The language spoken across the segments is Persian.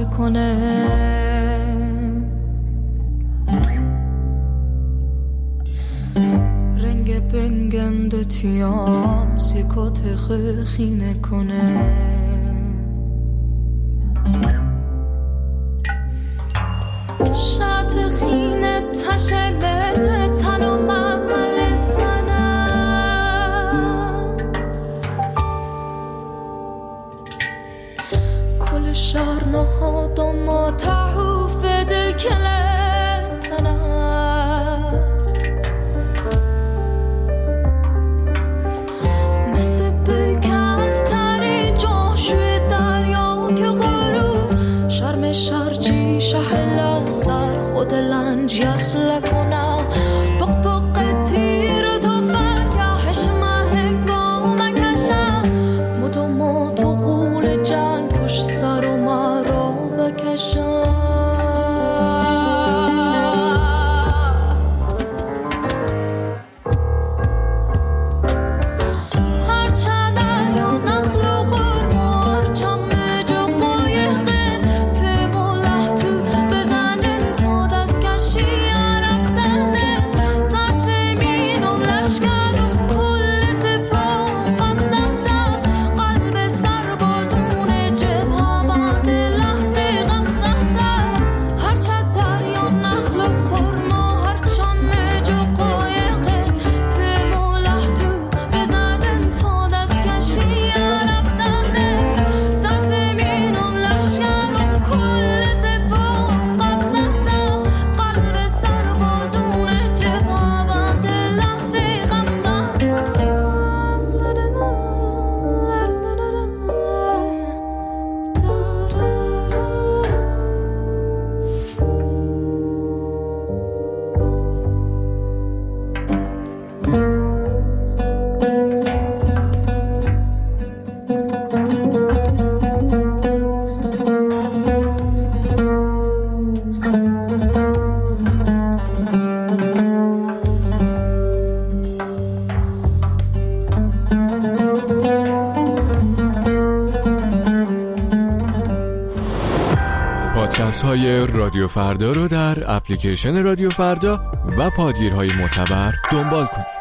کنه. رنگ بنگند تیام سیکوت خینه کنه. شات خینه تشه بره تنو ممل سنم. کل شهر نهاد و ما تحوف دل کله سنم. مثل بکست تری جاشوی دریا که غروب شرم شرچی شهلا سر خود لنج یسل کنم. بق بق تیر و توفن یا حشمه هنگام کشم. مدو مدو غول جنگ پشت سر و ما رو بکشم. های رادیو فردا رو در اپلیکیشن رادیو فردا و پادگیرهای معتبر دنبال کنید.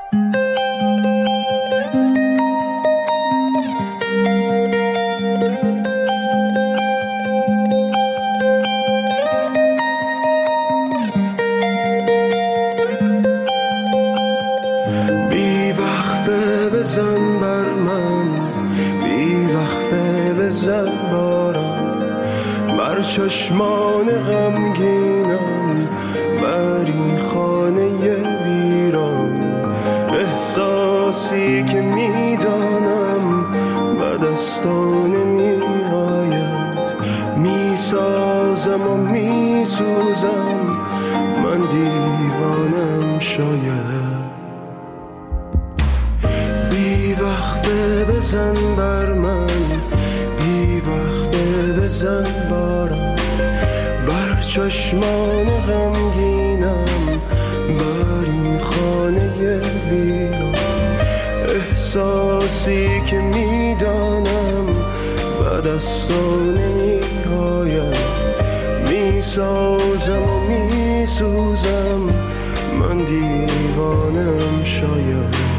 بی وقفه بزن بر من، بی وقفه بزن بارم بر چشمان غمگینم، بر این خانه ویران. احساسی که میدانم به دستان میآید، میسازم و میسوزم، من دیوانم شاید. بی وقفه بزن بر من، بی وقفه بزن بارم بر چشمان غمگینم، بر این خانه ویران. احساسی که میدانم به دستان نمیآید، میسازم و میسوزم، من دیوانم شاید.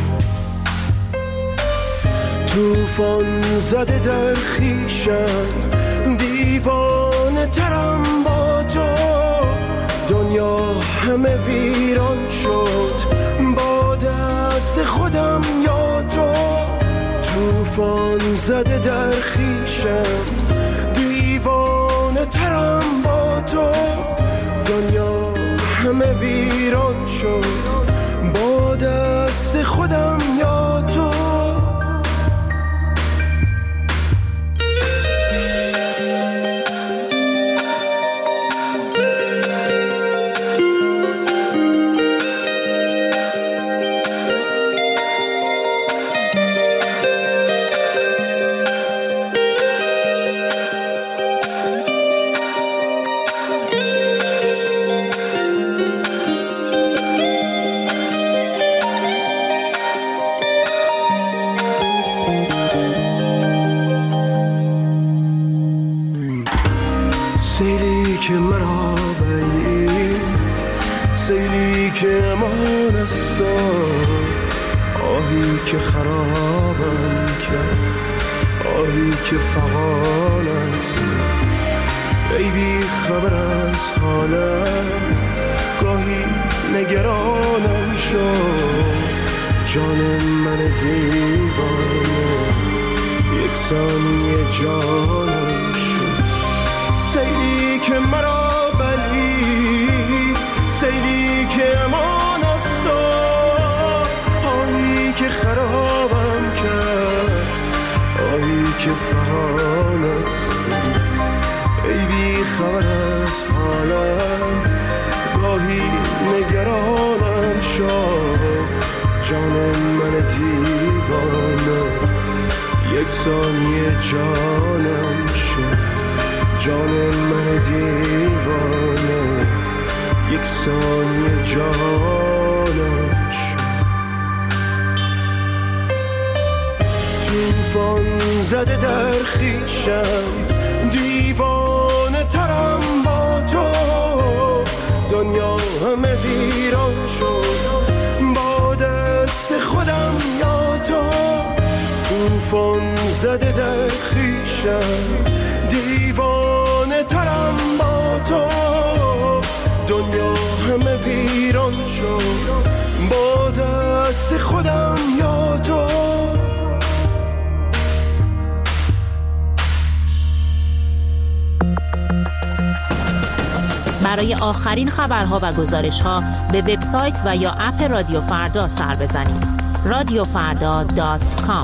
توفان زده در خیشم، دیوانه ترم با تو. دنیا همه ویران شد با دست خودم یا تو. توفان زده در خیشم، دیوانه ترم با تو. دنیا همه ویران شد با دست خودم یا تو. سیلی که مرا بلید، سیلی که امان است، آهی که خرابم کرد، آهی که فغان است. ای بی خبر از حالم، گاهی نگرانم شد، جان من دیوانه یک ثانیه جانم شد. سیلی که مرا بلید، سیلی که امان است، آهی که خرابم کرد، آهی که فغان است. ای بی خبر از حالم، گاهی نگرانم شد، جان من دیوانه یک ثانیه جانم شد، جان من دیوانه یک ثانیه جانم شد. طوفان زده در خویشم، دیوانه ترم با تو، دنیا همه ویران شد با دست خودم یا تو. طوفان زده در خویشم، دیوانه ترم با تو، دنیا همه ویران شد با دست خودم یا تو. برای آخرین خبرها و گزارش‌ها به وبسایت و یا اپ رادیو فردا سر بزنید. radiofarda.com.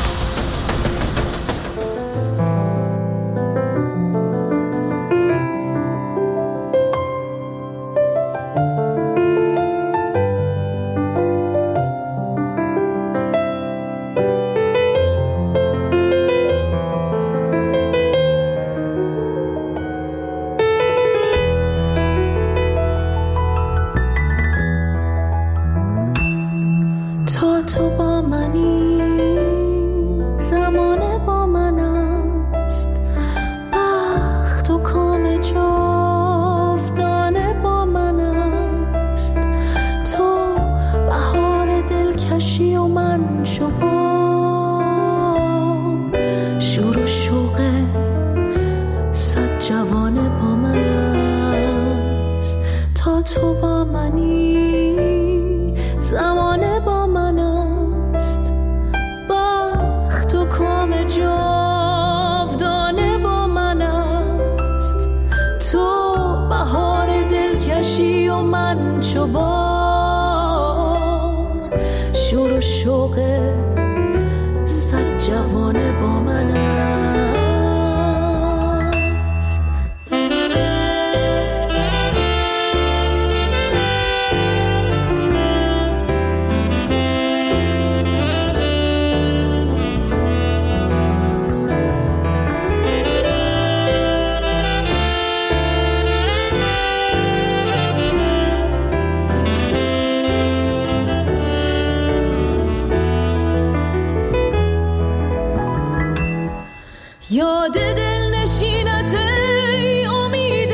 تو با منی، زمانه با من است، بخت و کام جاودانه با من است. تو بهار دلکشی و من شباب، شور و شوق صد جوانه با من است. تا تو با منی، زمانه با من است، بخت و کام جاودانه با من است. تو بهار دلکشی و من چوبان، شور و شوق صد جوانه با من است. یاد دل نشینت ای امید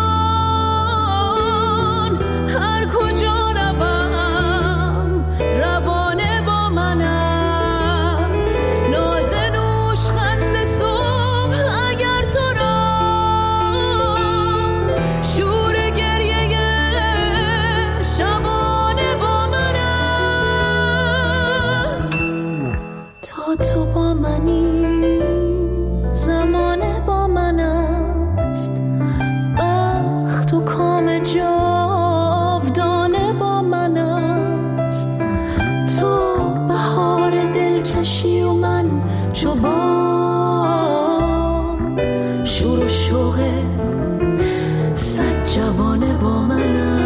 جان، هر کجا روم روانه با من است. ناز نوشخند صبح اگر تو راست، شور گریه شبانه با من است. تا تو با منی، زمانه با من است، بخت و کام جاودانه با من است. تو بهار دلکشی و من چوبان، شور و شوق صد جوانه با من است.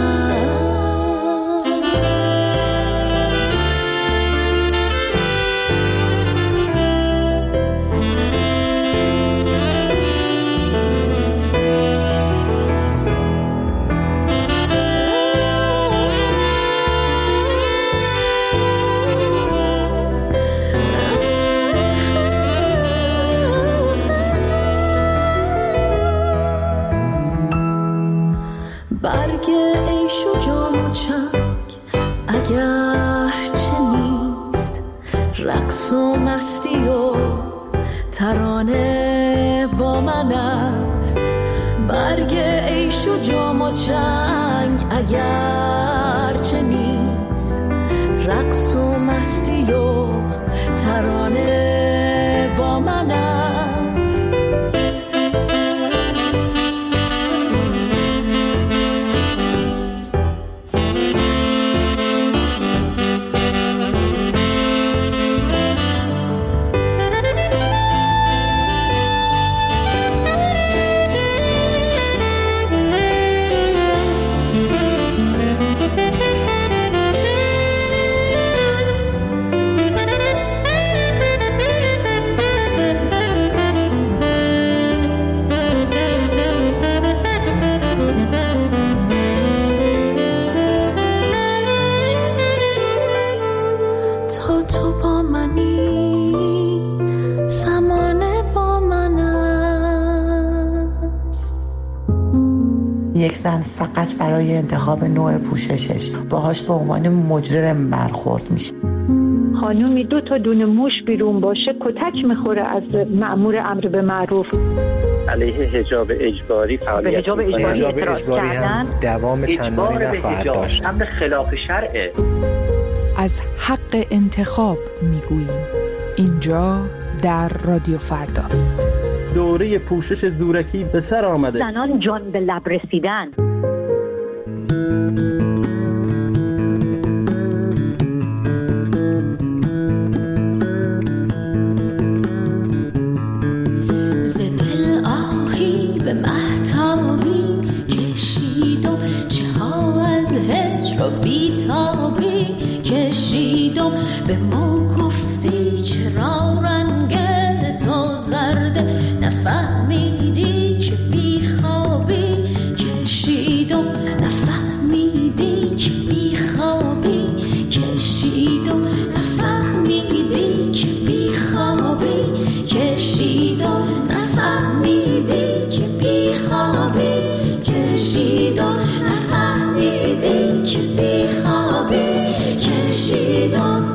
برگ عیش و جام و چنگ اگر چه نیست، رقص و مستی و ترانه با من است. برگ عیش و جام و چنگ اگر چه نیست، رقص و مستی و ترانه با من است. یک زن فقط برای انتخاب نوع پوششش باهاش به عنوان مجرم برخورد میشه. خانومی 2 تا دونه موش بیرون باشه کتک میخوره از مأمور امر به معروف. علیه حجاب اجباری فعالیت حجاب اجباری هم دوام چندانی نخواهد داشت. امر خلاف شرعه. از حق انتخاب میگوییم اینجا در رادیو فردا. دوره پوشش زورکی به سر آمده. زنان جان به لب رسیدن. ز دل آهی به مهتابی کشیدم، چه ها از هجر و بیتابی کشیدم. به ما گفتی چرا رنگ تو زرده، نفهمیدی که بیخوابی کشیدم. نفهمیدی که بیخوابی کشیدم. نفهمیدی که بیخوابی کشیدم. نفهمیدی که بیخوابی کشیدم. نفهمیدی که بیخوابی کشیدم.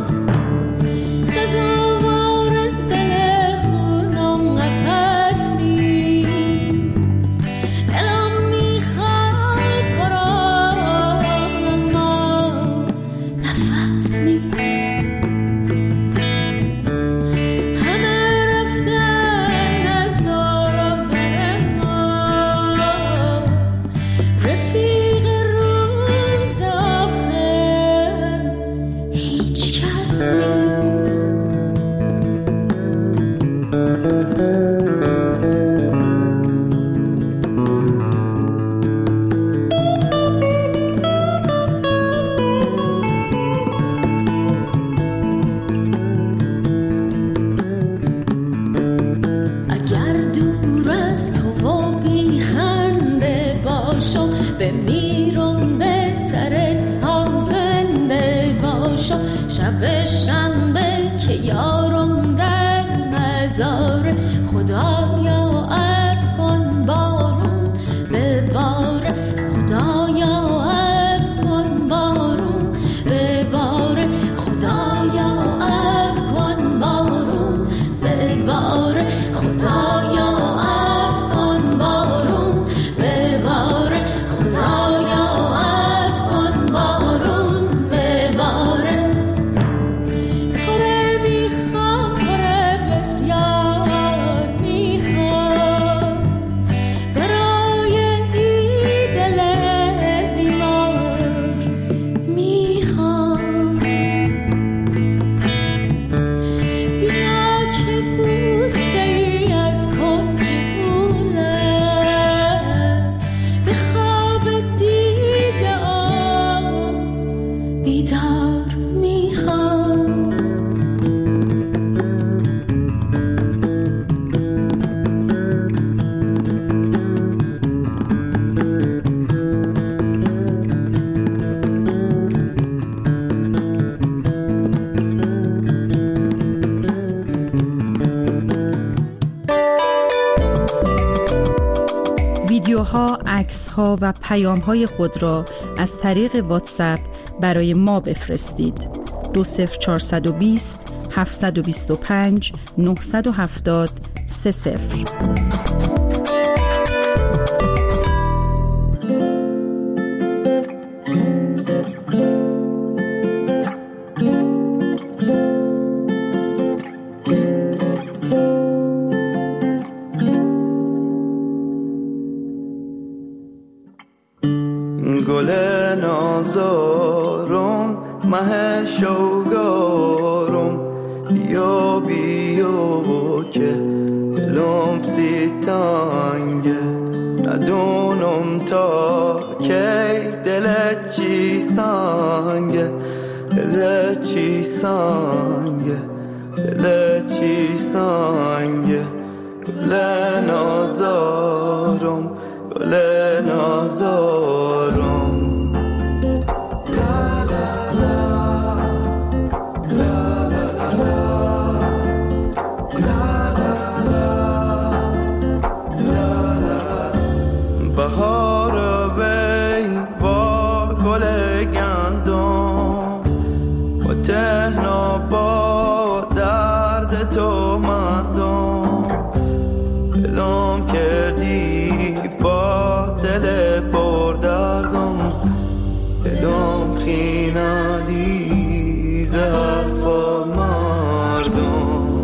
شب شنبه که یارم در مزار، خدایا اب کن بارون بباره. خدایا اب کن بارون بباره. خدایا اب کن بارون بباره. خدایا اب کن بارون بباره. خدایا اب کن بارون بباره. تو رو میخوام ها، عکس ها و پیام های خود را از طریق واتساپ برای ما بفرستید. 20420 725 970 30. گل نازارم مه شوگارم بیا بیا که لم سی تانگه ندونم تا کی دلت چی سانگه دلت چی سانگه دلت چی سانگه گل نازارم گل نازارم بهار وی با گل گندم و تهنا با درد تو مندم دلم کردی با دل پر دردم دلم خیندی زرف و مردم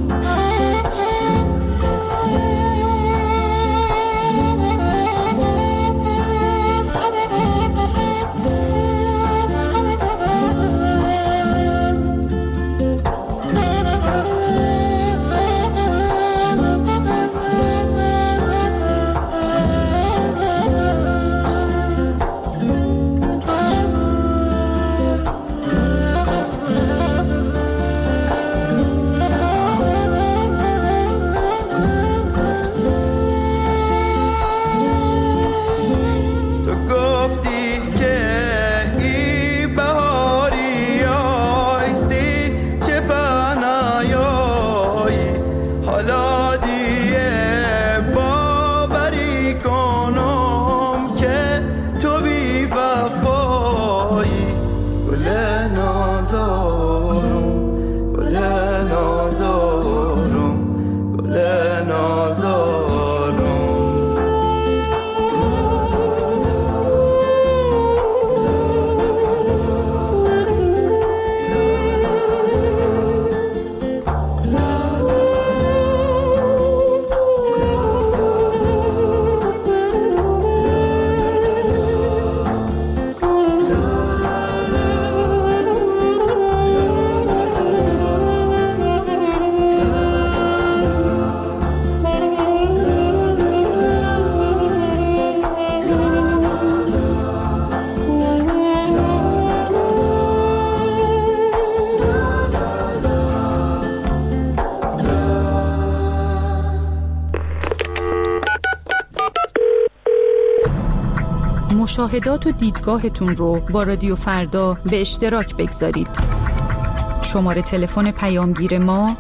مشاهدات و دیدگاهتون رو با رادیو فردا به اشتراک بگذارید. شماره تلفن پیامگیر ما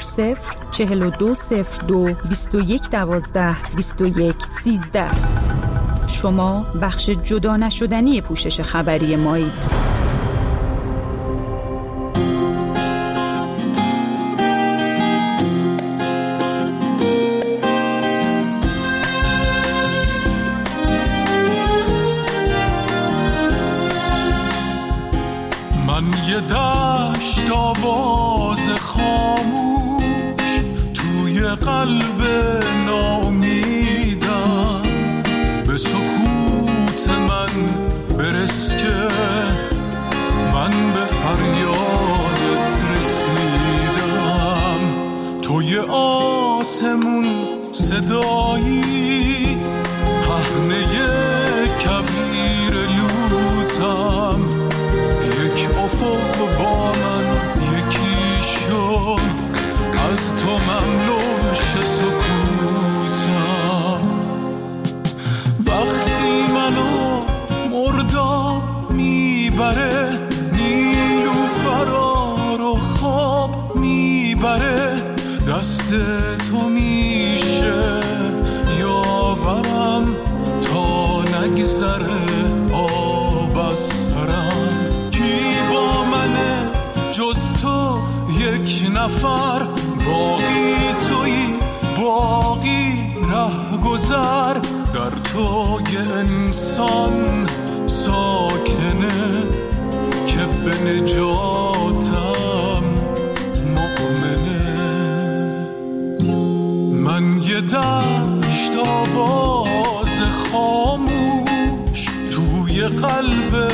004202 2112 2113. شما بخش جدا نشدنی پوشش خبری مایید. دشت آواز خاموش توی قلب ناامیدم، به سکوت من برس که من به فریادت رسیدم. توی آسمون صدایی پهنه کویر لوتم، یک افق با من یکی شد، از تو مملو شه سکوتم. وقتی منو مرداب میبره، نیلوفرا رو خواب میبره، دست تو میشه یاورم تا نفر، باقی تویی باقی ره گذر، در تو یه انسان ساکنه که به نجاتم مؤمنه. من یه دشت آواز خاموش توی قلب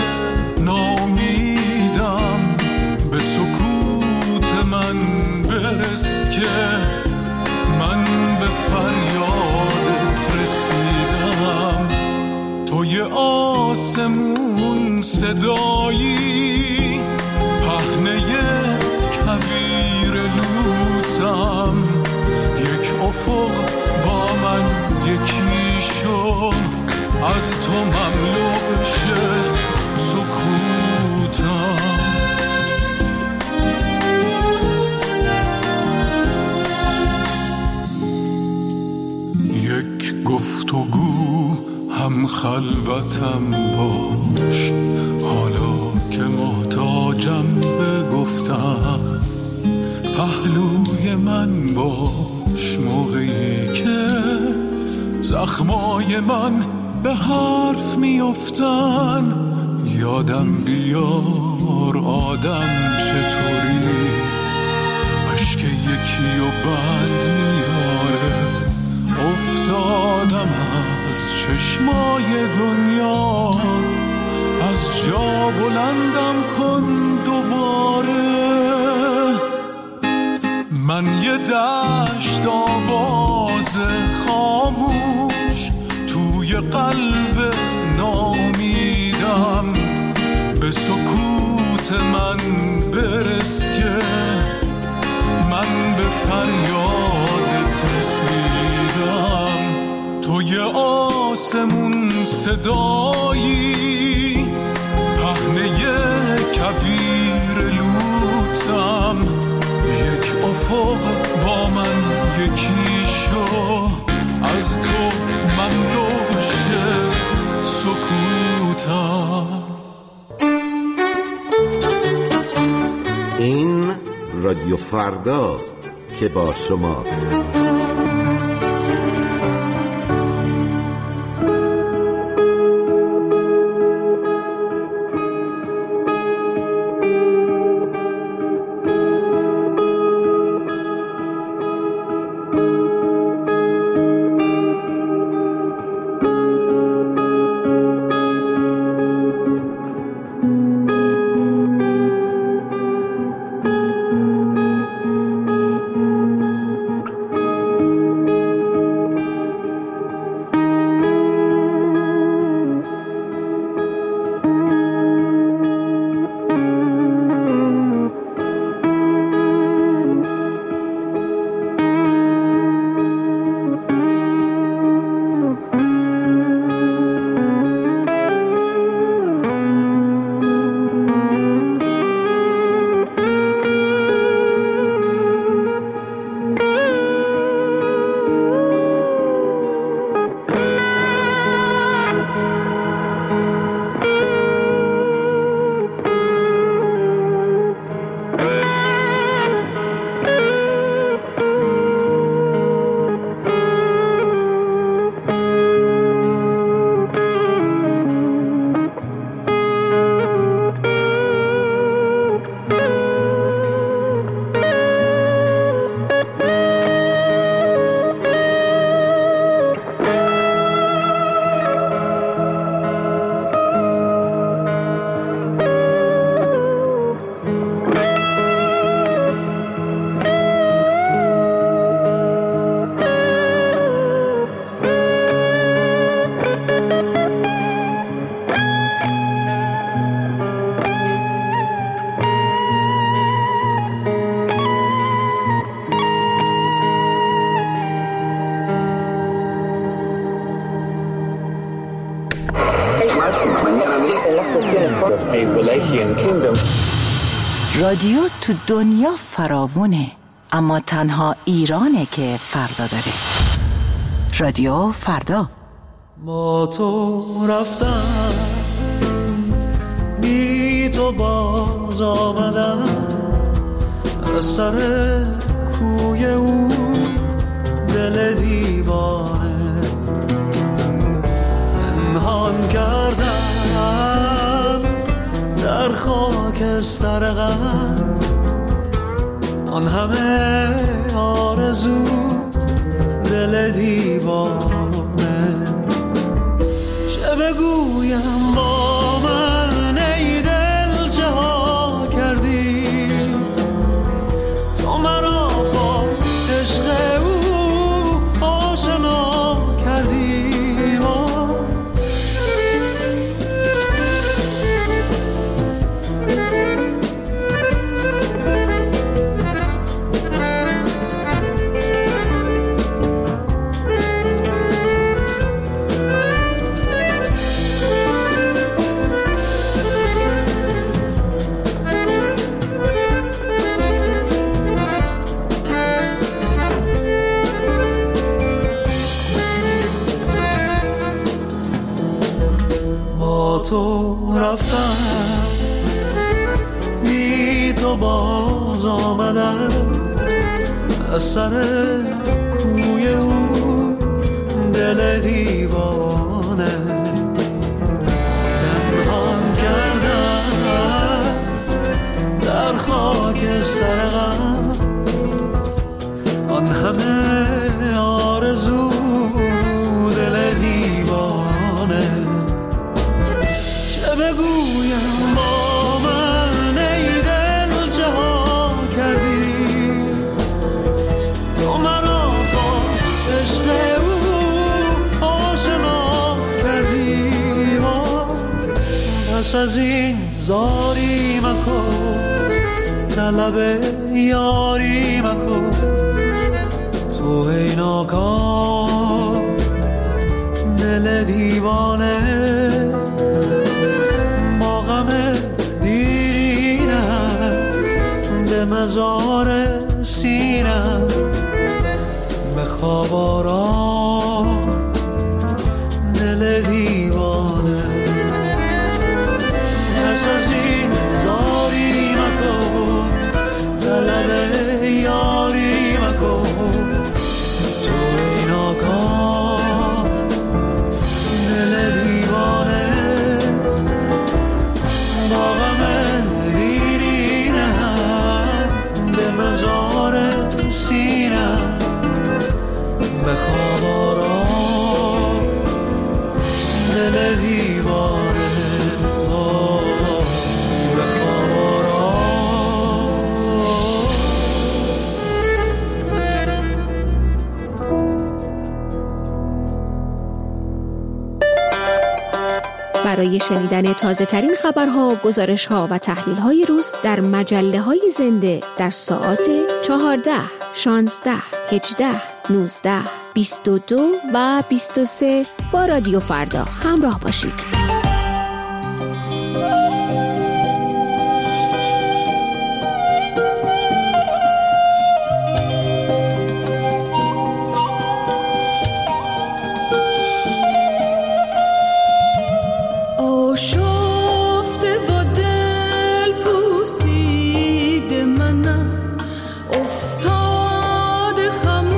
نامیدم، به سکوت من برس که من به فریادت رسیدم. تو یه آسمون صدایی، پهنه کویر لوتم، یک افق با من یکی شو، از تو مملو شه سکوتم. یک گفتگو هم خلوتم باش، حالا که محتاجم به گفتم، پهلوی من باش موقعی که زخمای من به حرف میافتن. یادم بیار آدم چطوری اشک یکی و بند میاره. افتادم از چشمای دنیا، از جا بلندم کن دوباره. من یه دشت آواز خاموش توی قلب نامیدم، به سکوت من برس که من به فریادت رسیدم. تو یه آسمون صدایی، پهنه کویر لوتم، یک افق با من یکی شو، از تو مملو شه سکوتم. این رادیو فرداست که با شماست. رادیو تو دنیا فراوونه، اما تنها ایرانه که فردا داره. رادیو فردا. ما تو رفتم، بی تو باز آمدم، از سر کوی او دل دیوانه پنهان کردم در خاکستر غم آن همه آرزو دل دیوانه چه بگویم با من ای دل چه ها کردی تو مرا با عشق او آشنا کردی تو رفتم بی تو باز آمدم از سر کوی او دل دیوانه پنهان کردم در خاکستر غم آن همه آرزو دل دیوانه بگویم با من ای دل چه ها کردی تو مرا با عشق او آشنا کردی پس از این زاری مکن طلب یاری مکن تو ای ناکام دل دیوانه به مزار سینم به خواب آرام دل دیوانه پس از این زاری مکن طلب یاری مکن تو این آکام دل دیوانه با غم مزار سینم به خواب آرام دل دیوانه به خواب آرام. برای شنیدن تازه ترین خبرها، گزارشها و تحلیل‌های روز در مجله‌های زنده در ساعات 14، 16، 18، 19، 22 و 23 با رادیو فردا همراه باشید.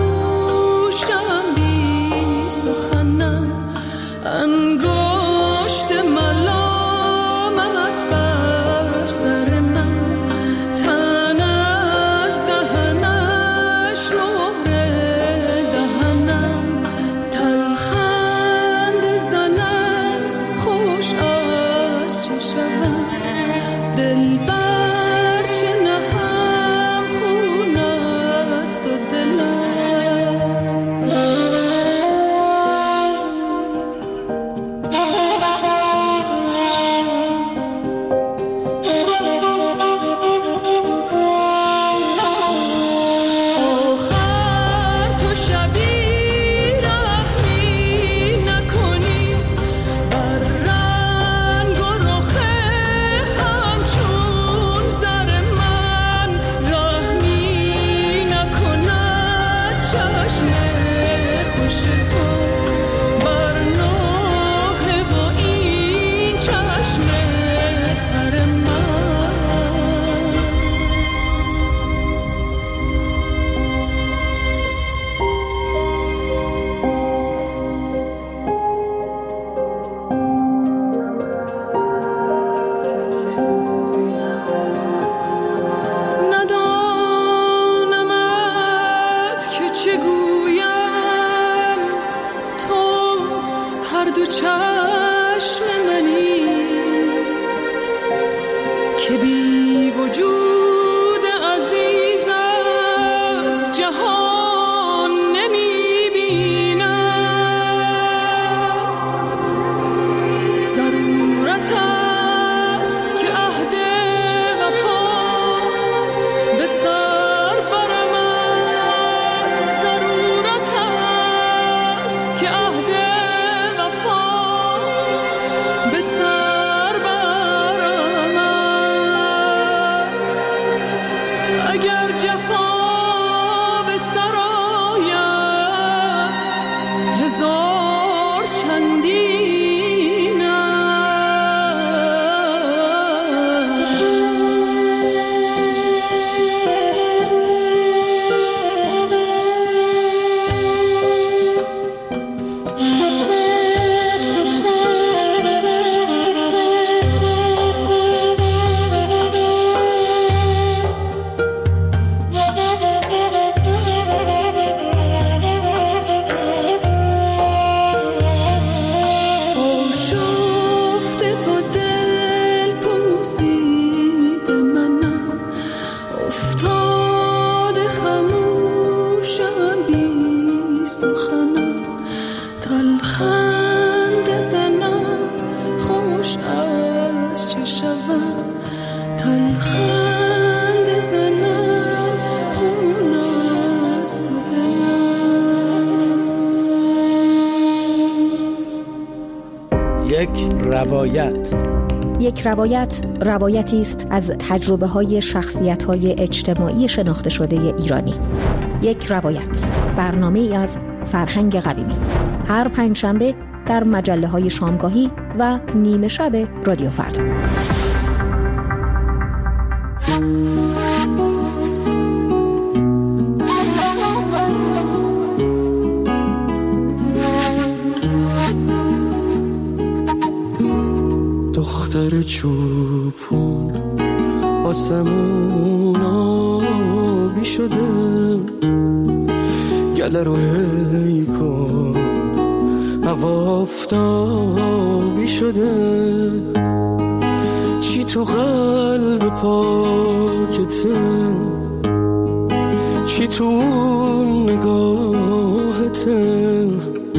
انگشت که بی وجود عزیزت جهان نمی بینم. ضرورت است که عهد وفا به سر برمد. ضرورت است که عهد وفا به سر برمد. اگر جفا به سر آید هزار چندین آشفته و دل پوسیده منم، افتاده خموشم بی سخنم. تلخند زنم خوش از چه شوم، تلخند زنم خون است و دلم. یک روایت روایتی است از تجربه‌های شخصیت‌های اجتماعی شناخته شده ایرانی. یک روایت، برنامه‌ای از فرهنگ قویمی، هر پنجشنبه در مجله‌های شامگاهی و نیمه شب رادیو فردا. دختر چوپون آسمون آبی شده، گله رو هی کن هوا آفتابی شده. چی تو قلب پاکته، چی تو نگاهته.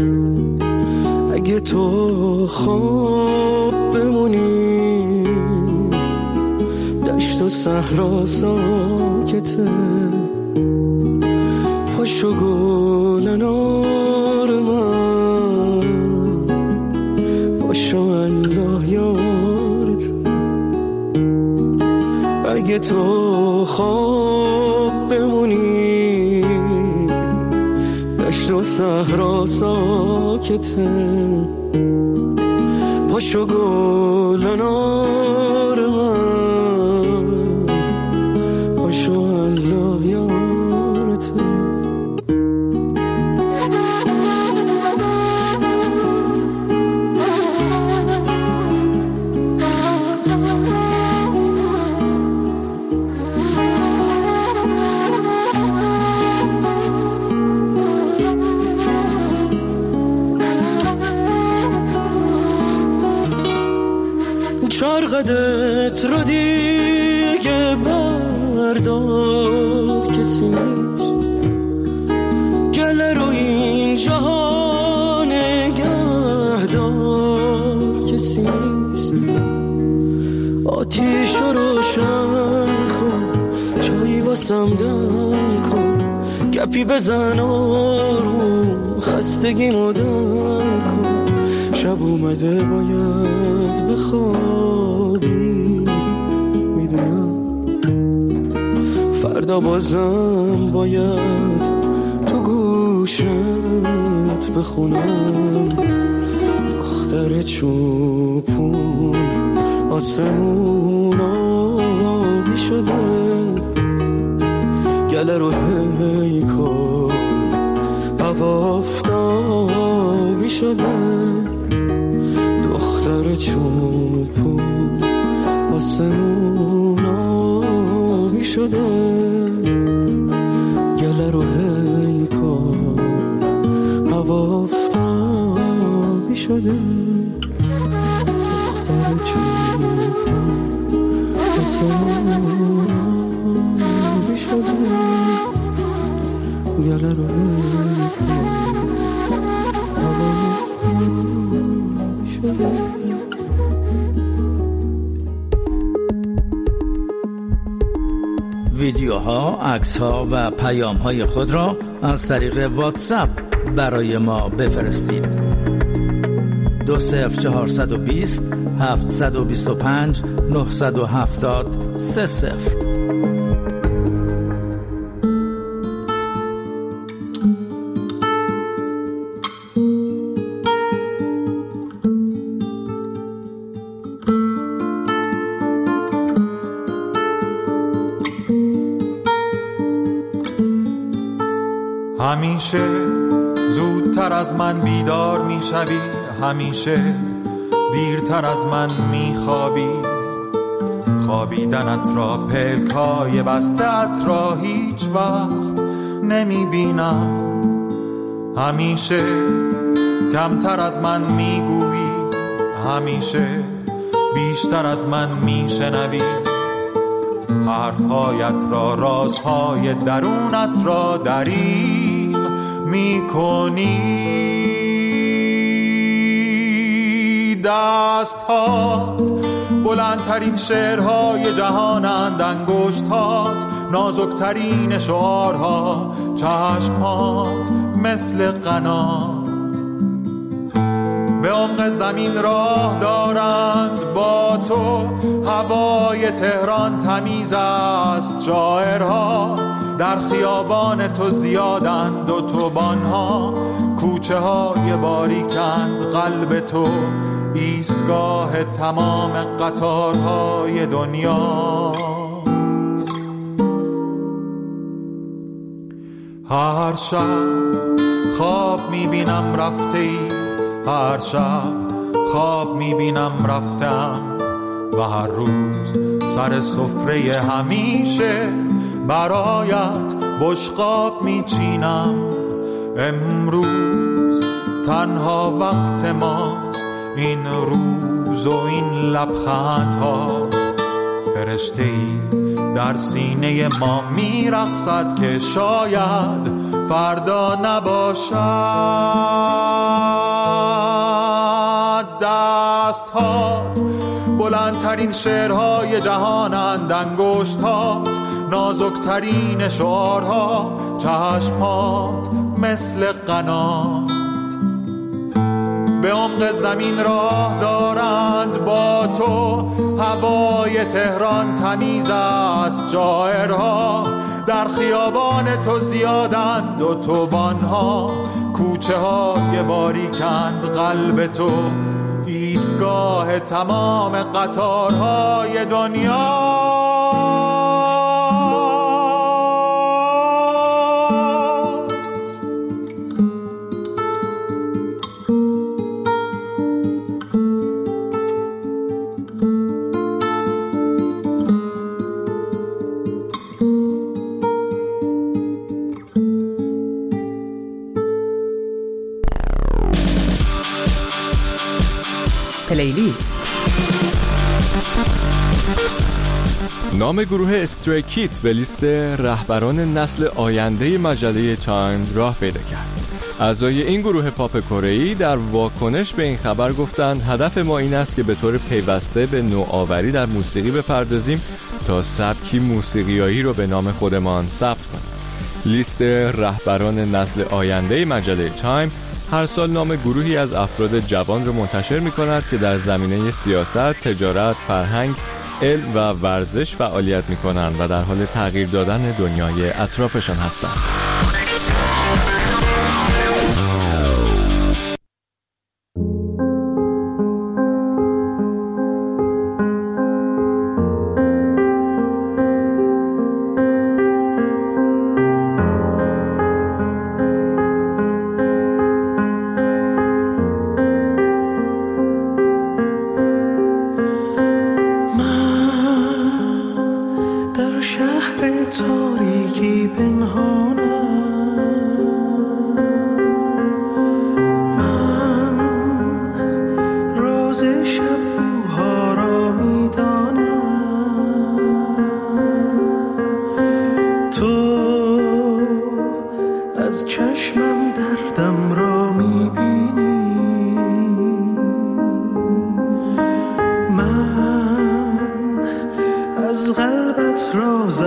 اگه تو خواب بمونی دشت و صحرا ساکته. پاشو گل انار من، پاشو الله یارته. اگه تو خواب بمونی دشت و صحرا ساکته. پاشو گل انار من، پاشو الله یارته. چارقدت رو دیگه بردار، کسی نیست گله رو این جهان نگهدار. کسی نیست آتیش رو روشن کن، چایی واسم دم کن. گپی بزن آروم، خستگی مدن کن. شب اومده باید بخوابی، میدونم فردا بازم باید تو گوشت بخونم. دختر چوپون آسمون آبی شده، گله رو هی کن هوا آفتابی شده. دختر چوپون آسمون آبی شده، گله رو هی کن هوا آفتابی شده. دختر چوپون آسمون آبی شده گله رو هوا آبی شده. ویدیوها، عکس‌ها و پیام‌های خود را از طریق واتساپ برای ما بفرستید. 20420 725 970 30. همیشه زودتر از من بیدار میشوی، همیشه دیرتر از من میخوابی. خوابیدنت را، پلکای بسته‌ات را هیچ وقت نمیبینم. همیشه کمتر از من میگویی، همیشه بیشتر از من میشنوی. حرفهایت را، رازهای درونت را دریغ میکنی. دستهات بلندترین شعرهای جهانند، انگشتات نازکترین شعارها، چشمات مثل قنات به عمق زمین راه دارند. با تو هوای تهران تمیز است، شاعرها در خیابان تو زیادند، اتوبان‌ها کوچه های باریکند. قلب تو ایستگاه تمام قطارهای دنیاست. هر شب خواب میبینم رفته ای، هر شب خواب میبینم رفتم، و هر روز سر سفره همیشه برایت بشقاب میچینم. امروز تنها وقت ماست، این روز و این لبخندها. فرشته‌ای در سینه ما میرقصد که شاید فردا نباشد. دستهات بلندترین شعرهای جهانند، انگشتات نازکترین شعارها، چشمات مثل قنات به عمق زمین راه دارند. با تو هوای تهران تمیز است، شاعرها در خیابان تو زیادند، اتوبان‌ها کوچه های باریکند. قلب تو ایستگاه تمام قطارهای دنیا. پلیلیست. نام گروه استری کیدز به لیست رهبران نسل آینده مجله تایم راه پیدا کرد. اعضای این گروه پاپ کره‌ای در واکنش به این خبر گفتند هدف ما این است که به طور پیوسته به نوآوری در موسیقی بپردازیم تا سبکی موسیقیایی رو به نام خودمان ثبت کنیم. لیست رهبران نسل آینده مجله تایم هر سال نام گروهی از افراد جوان رو منتشر می‌کند که در زمینه سیاست، تجارت، فرهنگ، علم و ورزش فعالیت می‌کنند و در حال تغییر دادن دنیای اطرافشان هستند.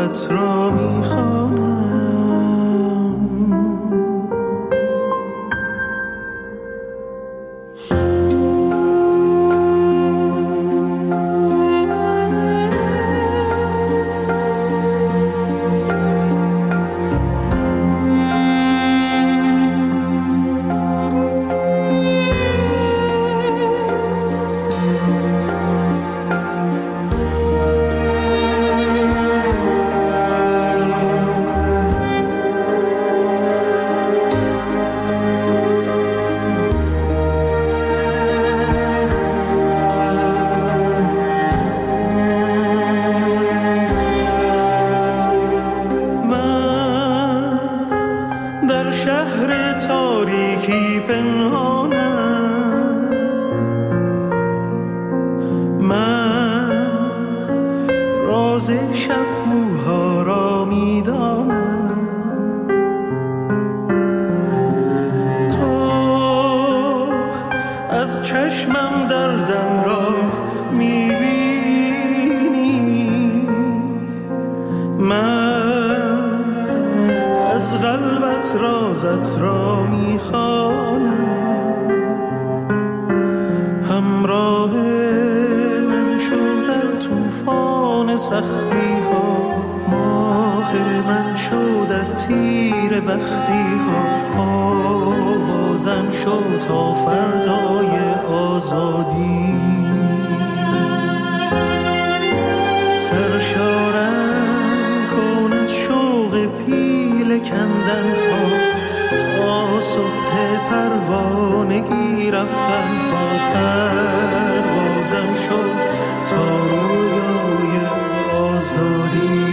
قلبت را میخوانم. چشمم دردم را میبینی، من از قلبت رازت را میخوانم. همراه من شو در طوفان سختی ها، ماه من شو در تیر بختی ها، آوازم شو تا فردای آزادی. سرشارم کن از شوق پیل کندن ها، تا صبح پروانگی رفتن ها، پروازم شو تا رویای آزادی.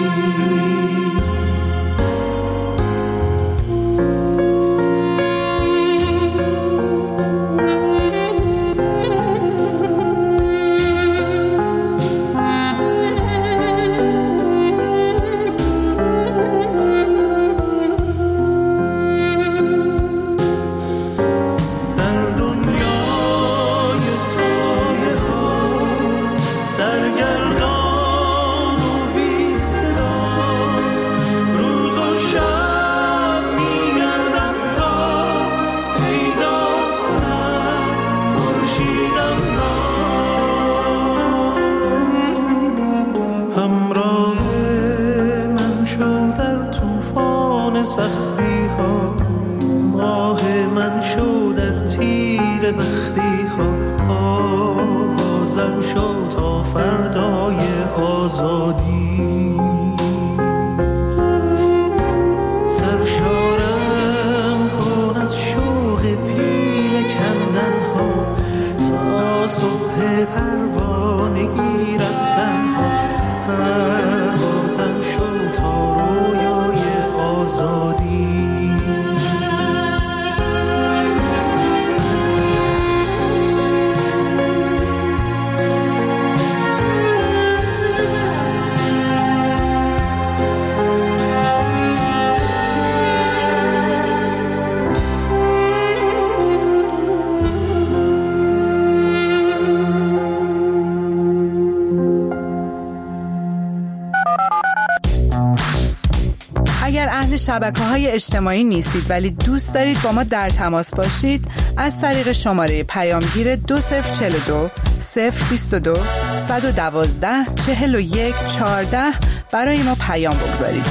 سختی ها، ماه من شو در تیر بختی ها، آوازم شو تا فردای آزادی. سرشارم کن از شوق پیل کندن ها، تا صبح پروانگی رفتن ها، پروازم شو تا رویای آزادی. اگر اهل شبکه‌های اجتماعی نیستید ولی دوست دارید با ما در تماس باشید، از طریق شماره پیامگیر 2042 022 112 41 14 برای ما پیام بگذارید.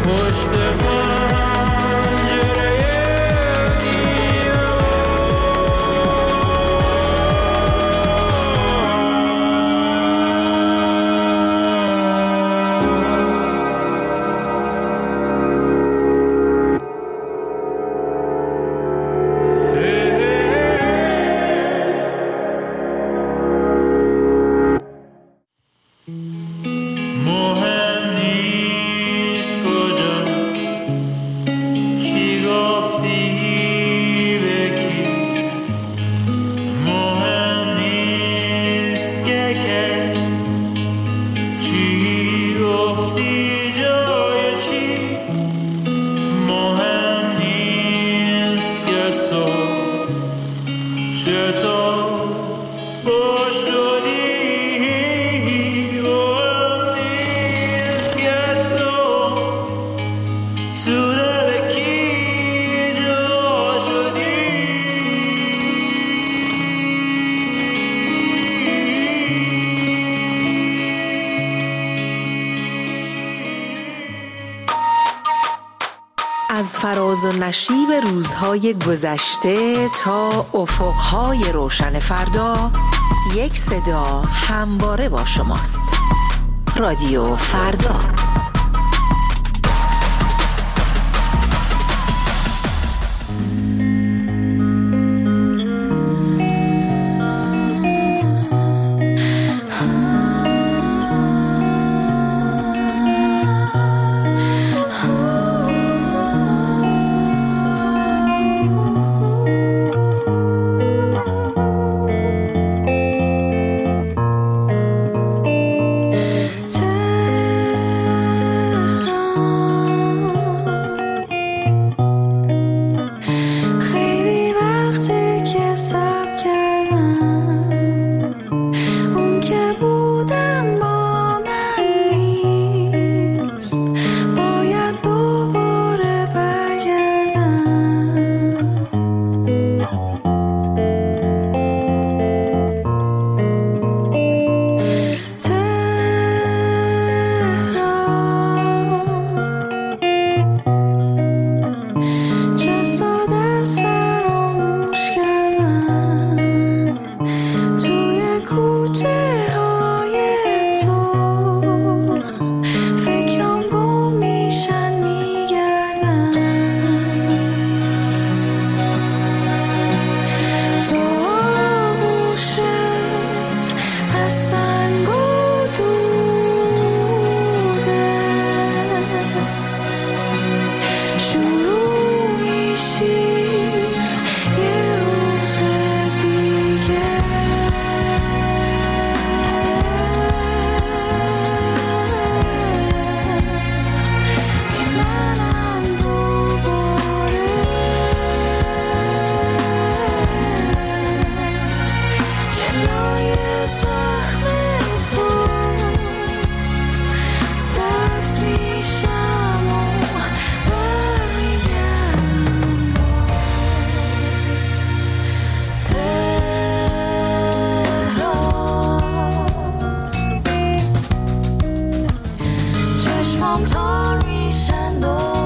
پشت پنجره از فراز و نشیب روزهای گذشته تا افقهای روشن فردا، یک صدا همواره با شماست. رادیو فردا. چشمام تار میشن